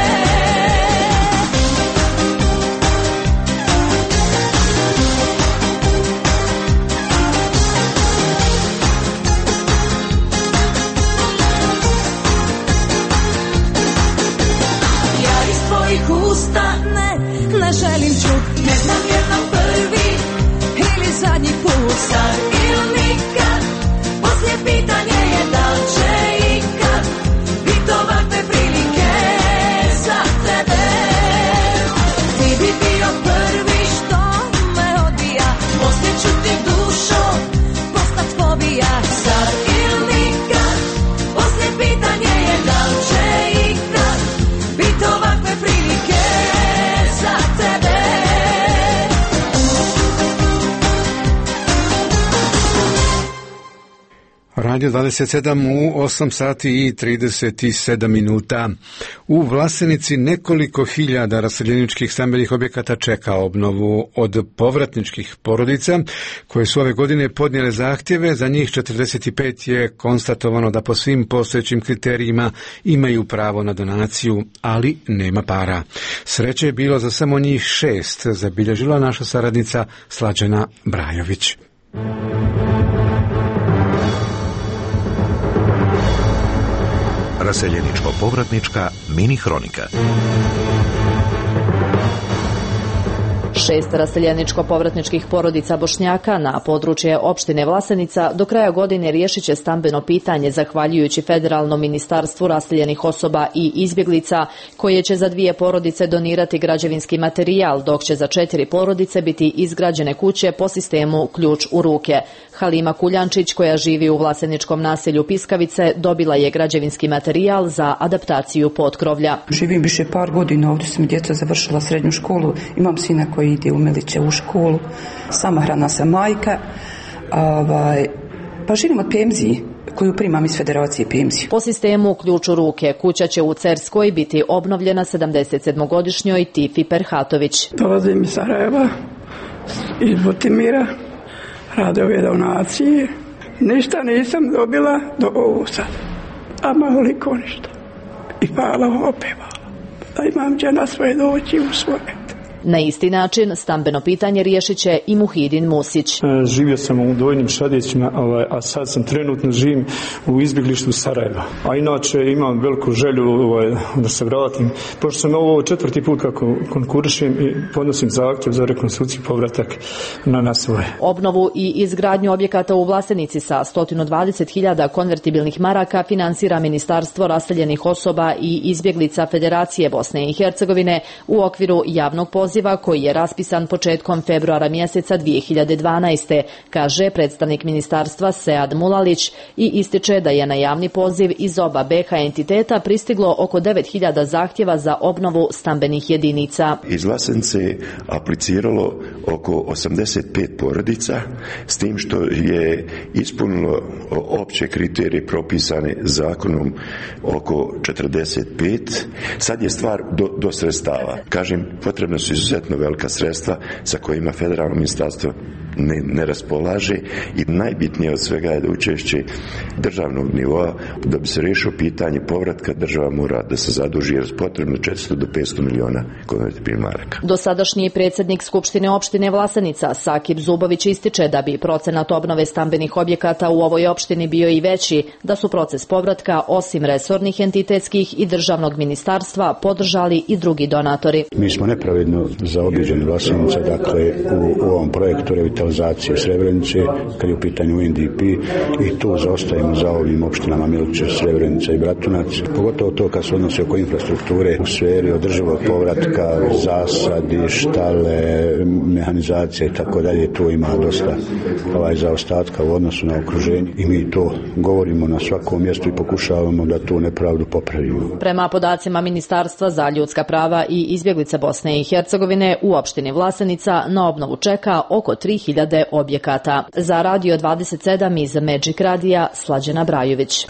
Usta ne, ne želim čut, ne znam je li prvi ili zadnji put, sad ili nikad, poslije pitanje je da li će ikad bit ovakve prilike za tebe. Ti bi bio prvi što me odbija, poslije ću ti dušo postat fobija, sad ili nikad, poslije pitanje je da li će ikad bit ovakve prilike za tebe. Radio dvadeset sedam u osam sati i trideset sedam minuta. U Vlasenici nekoliko hiljada raseljeničkih stambenih objekata čeka obnovu. Od povratničkih porodica koje su ove godine podnijele zahtjeve, za njih četrdeset pet je konstatovano da po svim postojećim kriterijima imaju pravo na donaciju, ali nema para. Sreće je bilo za samo njih šest, zabilježila naša saradnica Slađana Brajović. Raseljeničko-povratnička mini hronika. Šest raseljeničko-povratničkih porodica Bošnjaka na područje opštine Vlasenica do kraja godine riješit će stambeno pitanje zahvaljujući Federalnom ministarstvu raseljenih osoba i izbjeglica, koje će za dvije porodice donirati građevinski materijal, dok će za četiri porodice biti izgrađene kuće po sistemu ključ u ruke. Halima Kuljančić, koja živi u vlaseničkom naselju Piskavice, dobila je građevinski materijal za adaptaciju potkrovlja. Živim više par godina, ovdje su mi djeca završila srednju školu, imam sina koji ide u Miliće u školu, samohrana sam majka, ovaj, pa živim od penzije koju primam iz Federacije penziju. Po sistemu ključ u ruke kuća će u Cerskoj biti obnovljena sedamdeset sedmogodišnjoj Tifi Perhatović. Dolazim iz Sarajeva, iz Botimira, rade ove donacije. Ništa nisam dobila do ovo sad, a maliko ništa. I hvala opevala da imam gdje na svoje doći u svoje. Na isti način stambeno pitanje riješit će i Muhidin Musić. Živio sam u Dvojnim Šadjećima, a sad sam trenutno živim u izbjeglištu Sarajeva. A inače imam veliku želju da se vratim, pošto sam ovo četvrti put kako konkurišem i podnosim zahtjev za rekonstrukciju povratak na naselje. Obnovu i izgradnju objekata u Vlasenici sa sto dvadeset hiljada konvertibilnih maraka finansira Ministarstvo raseljenih osoba i izbjeglica Federacije Bosne i Hercegovine u okviru javnog poziva koji je raspisan početkom februara mjeseca dvije hiljade dvanaeste, kaže predstavnik ministarstva Sead Mulalić i ističe da je na javni poziv iz oba B H entiteta pristiglo oko devet hiljada zahtjeva za obnovu stambenih jedinica. Iz Vlasenice apliciralo oko osamdeset pet porodica, s tim što je ispunilo opće kriterije propisane zakonom oko četrdeset pet. Sad je stvar do, do sredstava. Kažem, potrebno su izuzetno velika sredstva sa kojima federalno ministarstvo ne, ne raspolaže i najbitnije od svega je da učešće državnog nivoa da bi se riješilo pitanje povratka, država mora da se zaduži jer je potrebno četiristo do petsto miliona konvertibilnih maraka. Dosadašnji predsjednik Skupštine opštine Vlasenica Sakib Zubović ističe da bi procenat obnove stambenih objekata u ovoj opštini bio i veći, da su proces povratka osim resornih entitetskih i državnog ministarstva podržali i drugi donatori. Mi smo nepravedno zaobiđeni Vlasenica, dakle u, u ovom projektu revitalizacije Srebrenice, kad je u pitanju U N D P, i tu zaostajemo za ovim opštinama Miliće, Srebrenica i Bratunac, pogotovo to kad se odnosi oko infrastrukture u sferi održivog povratka, zasadi, štale, mehanizacije i tako dalje. Tu ima dosta ovaj zaostatka u odnosu na okruženje i mi to govorimo na svakom mjestu i pokušavamo da tu nepravdu popravimo. Prema podacima Ministarstva za ljudska prava i izbjeglice Bosne i Hercegovine, u opštini Vlasenica na obnovu čeka oko tri hiljade objekata. Za Radio dvadeset sedam iz Magic Radija, Slađana Brajović.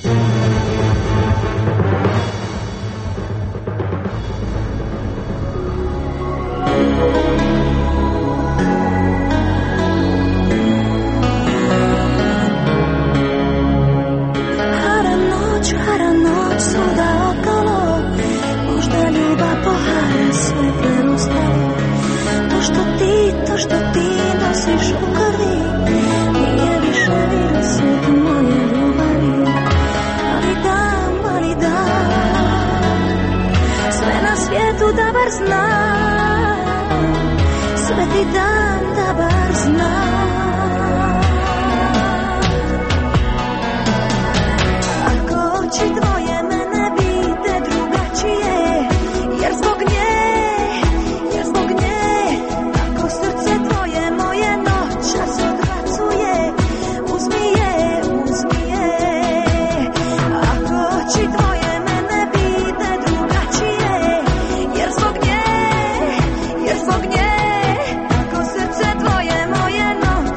Jer zbog nje, ako srce tvoje moje noć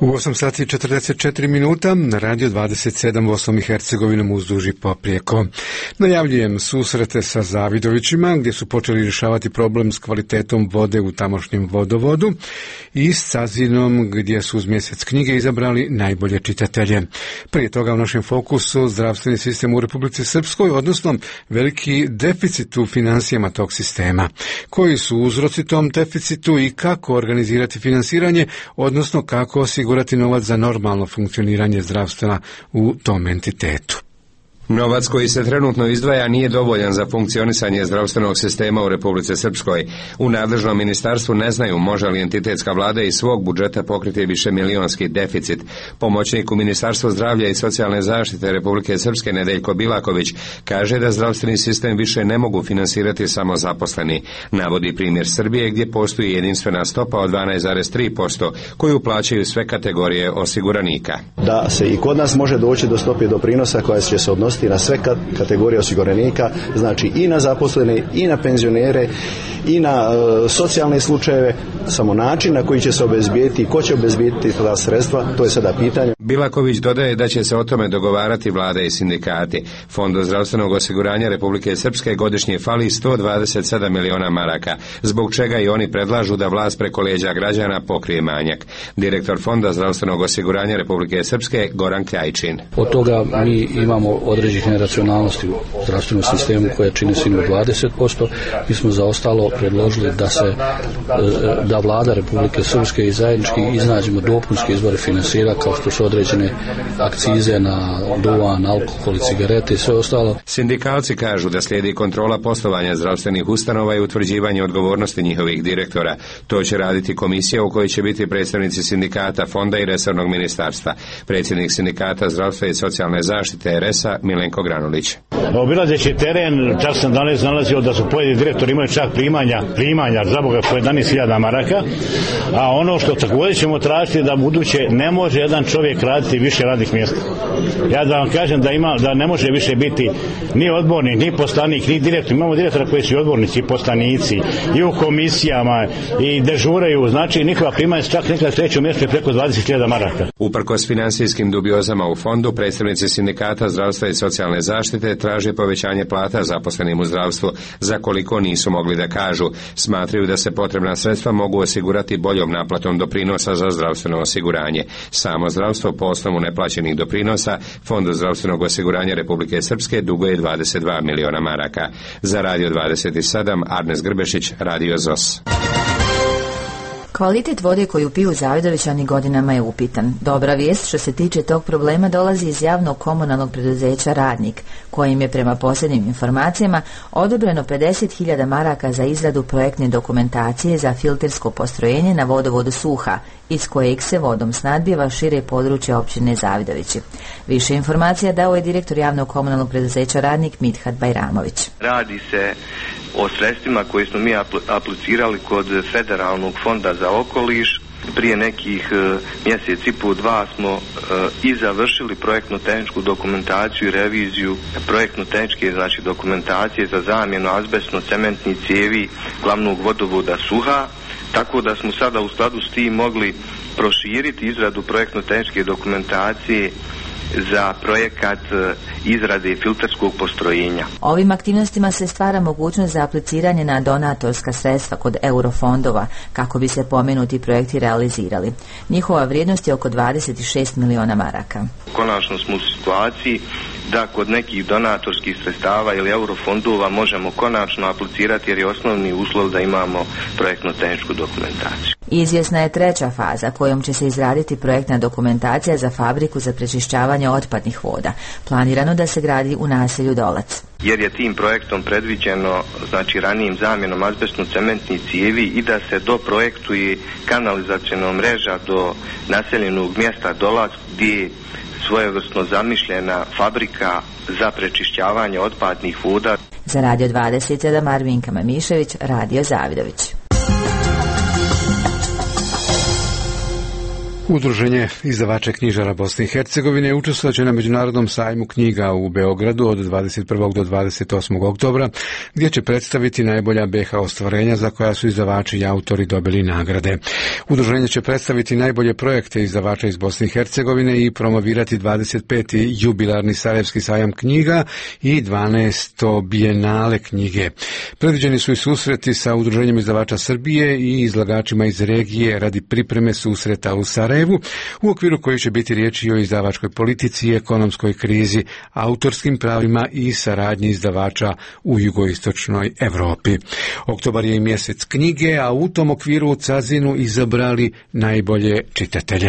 U osam sati i četrdeset četiri minuta na radio dvadeset sedam Bosnom i Hercegovinom uzduž i poprijeko. Najavljujem susrete sa Zavidovićima gdje su počeli rješavati problem s kvalitetom vode u tamošnjem vodovodu i s Cazinom gdje su uz mjesec knjige izabrali najbolje čitatelje. Prije toga u našem fokusu zdravstveni sistem u Republici Srpskoj, odnosno veliki deficit u financijama tog sistema. Koji su uzroci tom deficitu i kako organizirati finansiranje, odnosno kako osigurati novac za normalno funkcioniranje zdravstva u tom entitetu. Novac koji se trenutno izdvaja nije dovoljan za funkcionisanje zdravstvenog sistema u Republici Srpskoj. U nadležnom ministarstvu ne znaju može li entitetska vlada iz svog budžeta pokriti višemilionski deficit. Pomoćnik u Ministarstvu zdravlja i socijalne zaštite Republike Srpske Nedeljko Bilaković kaže da zdravstveni sistem više ne mogu finansirati samo zaposleni. Navodi primjer Srbije gdje postoji jedinstvena stopa od dvanaest zarez tri posto koju plaćaju sve kategorije osiguranika. Da se i kod nas može doći do stope doprinosa koja će se odnositi na sve kategorije osiguranika, znači i na zaposlene, i na penzionere, i na e, socijalne slučajeve, samo način na koji će se obezbijeti i ko će obezbijeti ta sredstva, to je sada pitanje. Bilaković dodaje da će se o tome dogovarati vlada i sindikati. Fondu zdravstvenog osiguranja Republike Srpske godišnje fali sto dvadeset sedam miliona maraka, zbog čega i oni predlažu da vlast preko leđa građana pokrije manjak. Direktor Fonda zdravstvenog osiguranja Republike Srpske Goran Kljajčin. Od toga mi imamo određenih neracionalnosti u zdravstvenom sistemu koje čine sinu dvadeset posto. Mi smo za ostalo predložili da se da vlada Republike Srpske i zajednički iznađemo dopunske izvore finansira kao što su određene akcize na duvan, alkohol i cigarete i sve ostalo. Sindikalci kažu da slijedi kontrola poslovanja zdravstvenih ustanova i utvrđivanje odgovornosti njihovih direktora. To će raditi komisija u kojoj će biti predstavnici sindikata, fonda i resornog ministarstva. Predsjednik sindikata zdravstva i socijalne zaštite R S A Milenko Granulić. Obilazeći teren, čak sam danas nalazio da su pojedini direktori imaju čak primanja, primanja za Boga po jedanaest hiljada maraka, a ono što također ćemo tražiti da buduće ne može jedan čovjek raditi više radnih mjesta. Ja da vam kažem da ima da ne može više biti ni odbornik, ni poslanik, ni direktor. Imamo direktora koji su odbornici, i poslanici, i u komisijama, i dežuraju, znači njihova primanja čak nekada treću mjestu preko dvadeset hiljada maraka. Uprkos financijskim dubiozama u fondu, predstavnici sindikata zdravstva i socijalne zaštite traže povećanje plata zaposlenim u zdravstvu, za koliko nisu mogli da kažu. Smatraju da se potrebna sredstva mogu osigurati boljom naplatom doprinosa za zdravstveno osiguranje. Samo zdravstvo po osnovu neplaćenih doprinosa Fondu zdravstvenog osiguranja Republike Srpske duguje dvadeset dva miliona maraka. Za Radio dvadeset sedam Arnes Grbešić, Radio Z O S. Kvalitet vode koju piju Zavidovićani godinama je upitan. Dobra vijest što se tiče tog problema dolazi iz javnog komunalnog preduzeća Radnik, kojim je prema posljednjim informacijama odobreno pedeset hiljada maraka za izradu projektne dokumentacije za filtersko postrojenje na vodovodu Suha, iz kojeg se vodom snadbijeva šire područje općine Zavidovići. Više informacija dao je direktor javnog komunalnog preduzeća Radnik Mithat Bajramović. Radi se o sredstvima koje smo mi aplicirali kod Federalnog fonda za okoliš. Prije nekih e, mjesec i pol dva smo e, i završili projektno-tehničku dokumentaciju i reviziju projektno-tehničke znači dokumentacije za zamjenu azbestno-cementnih cijevi glavnog vodovoda Suha, tako da smo sada u skladu s tim mogli proširiti izradu projektno-tehničke dokumentacije za projekat izrade filterskog postrojenja. Ovim aktivnostima se stvara mogućnost za apliciranje na donatorska sredstva kod eurofondova kako bi se pomenuti projekti realizirali. Njihova vrijednost je oko dvadeset šest miliona maraka. Konačno smo u situaciji da kod nekih donatorskih sredstava ili eurofondova možemo konačno aplicirati jer je osnovni uslov da imamo projektno-tehničku dokumentaciju. Izvjesna je treća faza kojom će se izraditi projektna dokumentacija za fabriku za prečišćavanje otpadnih voda. Planirano da se gradi u naselju Dolac. Jer je tim projektom predviđeno znači ranijim zamjenom azbestno-cementnih cijevi i da se doprojektuje kanalizacijona mreža do naseljenog mjesta Dolac gdje je svojevrsno zamišljena fabrika za prečišćavanje otpadnih voda. Za Radio dvadeset sedam Arvinka Mamišević, Radio Zavidović. Udruženje izdavača knjižara Bosne i Hercegovine učestvovaće na Međunarodnom sajmu knjiga u Beogradu od dvadeset prvog do dvadeset osmog oktobra, gdje će predstaviti najbolja be ha ostvarenja za koja su izdavači i autori dobili nagrade. Udruženje će predstaviti najbolje projekte izdavača iz Bosne i Hercegovine i promovirati dvadeset peti jubilarni Sarajevski sajam knjiga i dvanaesto bijenale knjige. Predviđeni su i susreti sa Udruženjem izdavača Srbije i izlagačima iz regije radi pripreme susreta u Sarajevu, u okviru koji će biti riječi o izdavačkoj politici, ekonomskoj krizi, autorskim pravima i saradnji izdavača u jugoistočnoj Europi. Oktobar je i mjesec knjige, a u tom okviru u Cazinu izabrali najbolje čitatelje.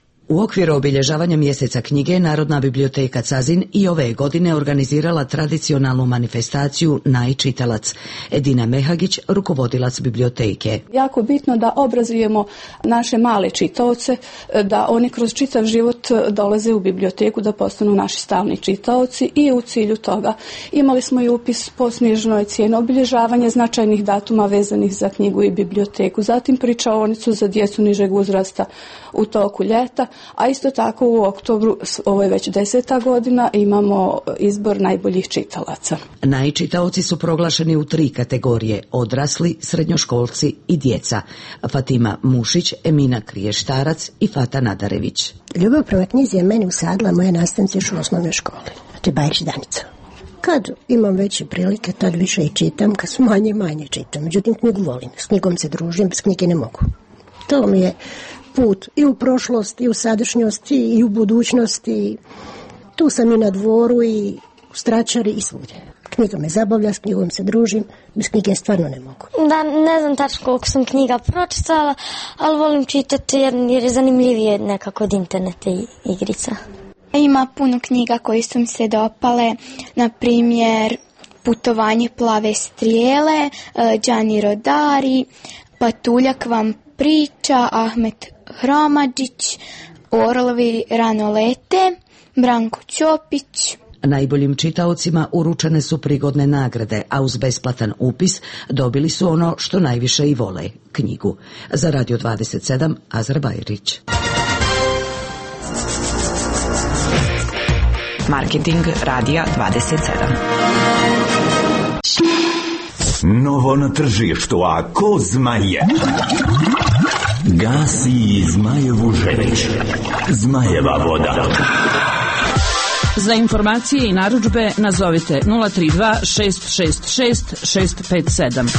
U okviru obilježavanja mjeseca knjige Narodna biblioteka Cazin i ove godine organizirala tradicionalnu manifestaciju Najčitalac. Edina Mehagić, rukovodilac biblioteke. Jako bitno da obrazujemo naše male čitaoce, da oni kroz čitav život dolaze u biblioteku, da postanu naši stalni čitaoci i u cilju toga imali smo i upis po sniženoj cijeni, obilježavanje značajnih datuma vezanih za knjigu i biblioteku, zatim pričaonicu za djecu nižeg uzrasta u toku ljeta, a isto tako u oktobru, ovo je već deseta godina, imamo izbor najboljih čitalaca. Najčitaoci su proglašeni u tri kategorije: odrasli, srednjoškolci i djeca. Fatima Mušić, Emina Kriještarac i Fata Nadarević. Ljubav prema knjizi je meni usadila moja nastavnica još u osnovnoj školi, to je Bajrić Danica. Kad imam veće prilike, tad više i čitam, kad su manje manje čitam. Međutim, knjigu volim, s knjigom se družim, bez knjige ne mogu. To mi je put i u prošlost, i u sadašnjost, i u budućnosti. Tu sam i na dvoru, i u Stračari, i svugdje. Knjiga me zabavlja, s knjigom se družim, bez knjige stvarno ne mogu. Da, ne znam tačno koliko sam knjiga pročitala, ali volim čitati jer je zanimljivije nekako od interneta i igrica. Ima puno knjiga koje su mi se dopale, na primjer Putovanje plave strijele, Đani Rodari, Patuljak vam priča, Ahmet Hromadžić, Orlovi rano lete, Branko Ćopić. Najboljim čitaocima uručene su prigodne nagrade, a uz besplatan upis dobili su ono što najviše i vole, knjigu. Za Radio dvadeset sedam, Azra Bajrić. Marketing Radija dvadeset sedam. Novo na tržištu, a ko zmaje? Gasi Zmajevu žeć. Zmajeva voda. Za informacije i narudžbe nazovite nula tri dva šest šest šest šest pet sedam.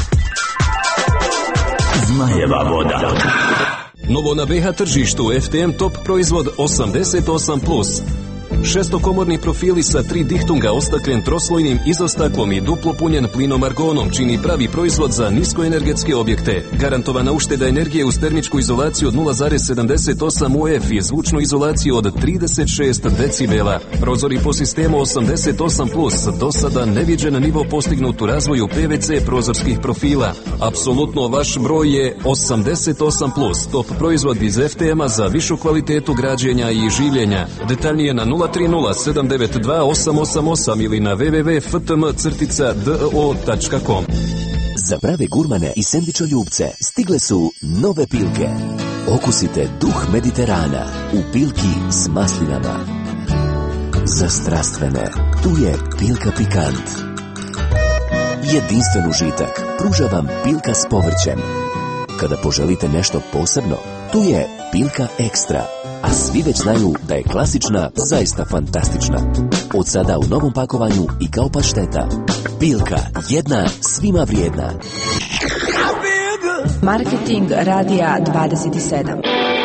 Zmajeva voda. Novo na be ha tržištu F T M Top proizvod osamdeset osam plus. Šestokomorni profili sa tri dihtunga ostakljen troslojnim izostaklom i duplo punjen plinom argonom čini pravi proizvod za niskoenergetske objekte. Garantovana ušteda energije uz termičku izolaciju od nula zarez sedamdeset osam U F i zvučnu izolaciju od trideset šest decibela. Prozori po sistemu osamdeset osam plus, do sada neviđen nivo postignut u razvoju P V C prozorskih profila. Apsolutno vaš broj je osamdeset osam plus, top proizvod iz F T M-a za višu kvalitetu građenja i življenja. Detaljnije na nula tri nula sedam devet dva osam osam osam ili na w w w tačka f t m crtica d o tačka com. Za prave gurmane i sendvičoljubce stigle su nove pilke. Okusite duh Mediterana u pilki s maslinama. Za strastvene, tu je Pilka Pikant. Jedinstven užitak pruža vam Pilka s povrćem. Kada poželite nešto posebno, tu je Pilka Ekstra. A svi već znaju da je klasična zaista fantastična. Od sada u novom pakovanju i kao pašteta. Pilka, jedna svima vrijedna. Marketing Radija dvadeset sedam.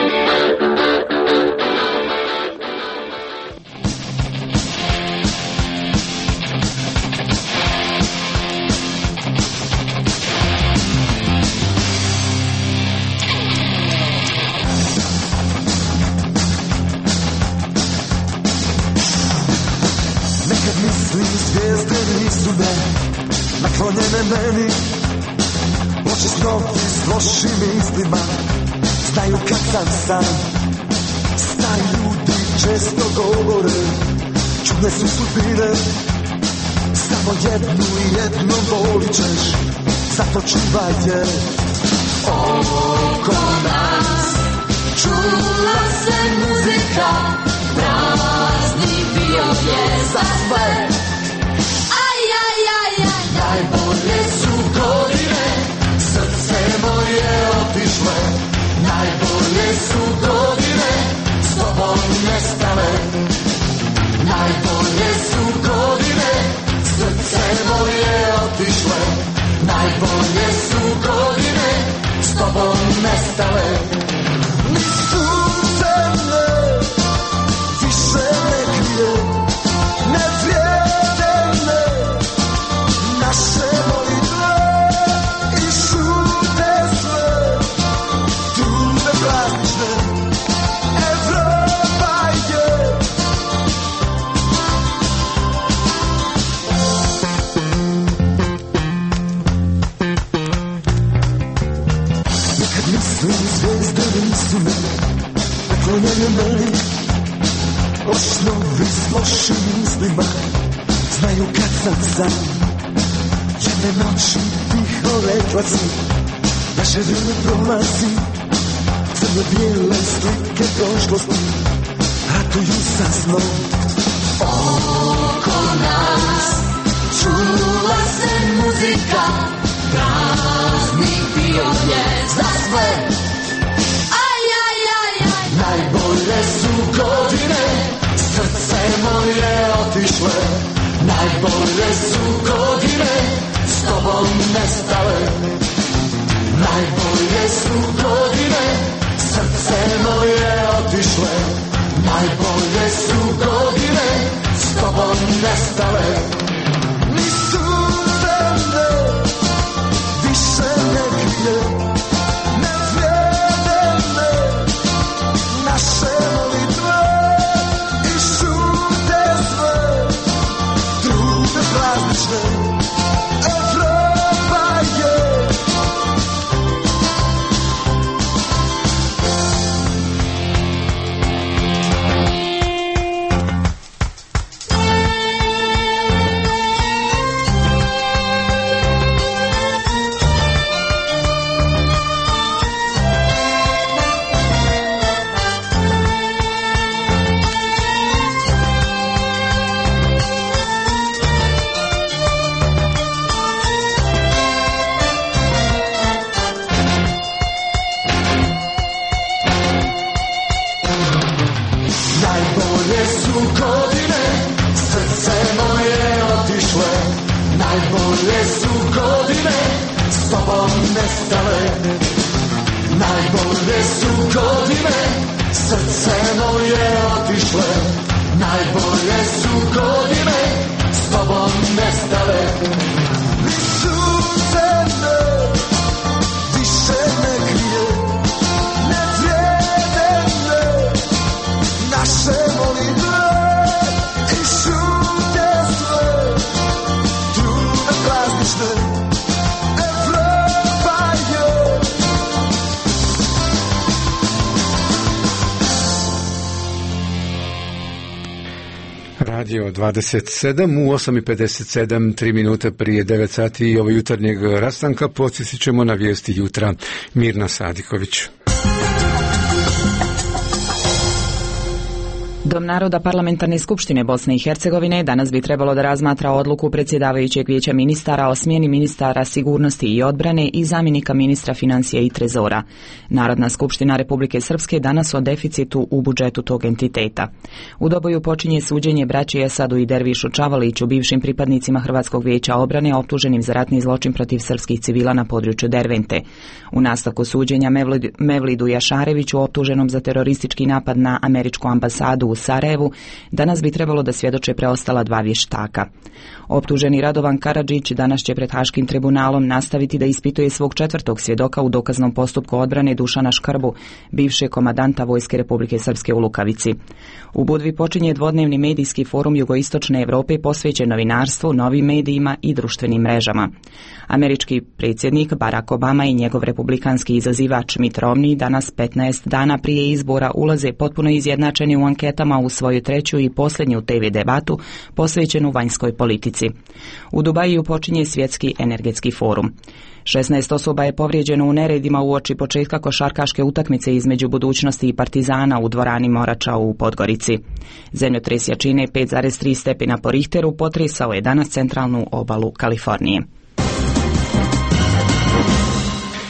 Naklonjene meni, loši snovi s lošim mislima, znaju kad sam sam. Stari ljudi često govore, čudne su sudbine, samo jednu i jednu volit ćeš, zato čuvaj je. Oko nas čula Najbolje su godine s tobom nestale. Najbolje su godine, srce moje otišle. Najbolje su godine s tobom nestale. Ni sunce me više ne krije, ne vrijede me naše molitve i šute sve trude praznične. Evropa je nekad mislim zvijezde nisu me naklonjene meni, osnovi s lošim mislima znaju kad sam sam. Jedne noći tiho rekla si, naše vrijeme prolazi, crno-bijele slike prošlosti ratuju sa snom. Oko nas čula se muzika, praznik bio je za sve. Aj, aj, aj, aj. Najbolje su godine, srce moje otišle. Najbolje su godine s tobom nestale. Najbolje su godine, srce moje otišle. Najbolje su godine s tobom nestale. Ni sunce me više ne krije, ne vrijede me naše molitve i šute sve trude praznične. Evropa je najbolje su godine, srce moje otišle. Najbolje su godine s tobom nestale. Ni sunce me više ne krije, ne vrijede me naše molitve i šute sve trude praznične. Radio dvadeset sedam u osam i pedeset sedam, tri minute prije devet sati i ovog jutarnjeg rastanka podsjetit ćemo na vijesti jutra. Mirna Sadiković. Dom naroda Parlamentarne skupštine Bosne i Hercegovine danas bi trebalo da razmatra odluku predsjedavajućeg vijeća ministara o smjeni ministara sigurnosti i odbrane i zamjenika ministra financija i trezora. Narodna skupština Republike Srpske danas o deficitu u budžetu tog entiteta. U Doboju počinje suđenje braći Esadu i Dervišu Čavaliću, bivšim pripadnicima Hrvatskog vijeća obrane optuženim za ratni zločin protiv srpskih civila na području Dervente. U nastavku suđenja Mevlidu Jašareviću, optuženom za teroristički napad na američku ambasadu u Sarajevu, danas bi trebalo da svjedoče preostala dva vještaka. Optuženi Radovan Karadžić danas će pred Haškim tribunalom nastaviti da ispituje svog četvrtog svjedoka u dokaznom postupku odbrane Dušana Škrbu, bivšeg komadanta Vojske Republike Srpske u Lukavici. U Budvi počinje dvodnevni medijski forum Jugoistočne Europe posvećen novinarstvu, novim medijima i društvenim mrežama. Američki predsjednik Barack Obama i njegov republikanski izazivač Mitt Romney danas petnaest dana prije izbora ulaze potpuno izjednačeni u anketama u svoju treću i posljednju te ve debatu posvećenu vanjskoj politici. U Dubaju počinje svjetski energetski forum. šesnaest osoba je povrijeđeno u neredima uoči početka košarkaške utakmice između Budućnosti i Partizana u dvorani Morača u Podgorici. Zemljotres jačine pet zarez tri stepena po Richteru potresao je danas centralnu obalu Kalifornije.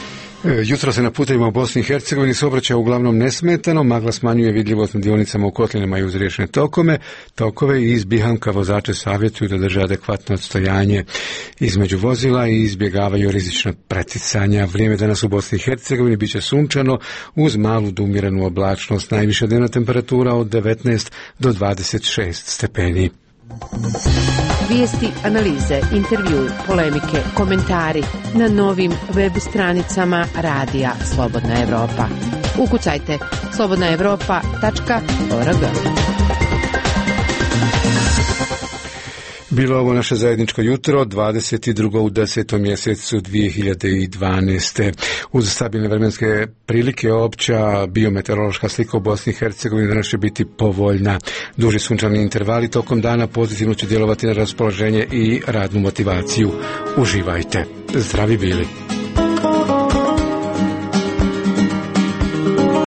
Jutro se na putevima u Bosni i Hercegovini saobraćaj uglavnom nesmetano, magla smanjuje vidljivost na dionicama u kotlinama i uz riječne tokome, tokove i iz Bihanka vozače savjetuju da drže adekvatno odstojanje između vozila i izbjegavaju rizična preticanja. Vrijeme danas u Bosni i Hercegovini biće sunčano uz malu do umjerenu oblačnost, najviša dnevna temperatura od devetnaest do dvadeset šest stepeni. Vijesti, analize, intervju, polemike, komentari na novim web stranicama Radija Slobodna Evropa. Ukucajte slobodna evropa tačka org. Bilo ovo naše zajedničko jutro, dvadeset drugog u desetom mjesecu dvije hiljade dvanaeste. Uz stabilne vremenske prilike opća biometeorološka slika u Bosni i Hercegovini danas će biti povoljna. Duži sunčani intervali tokom dana pozitivno će djelovati na raspoloženje i radnu motivaciju. Uživajte. Zdravi bili.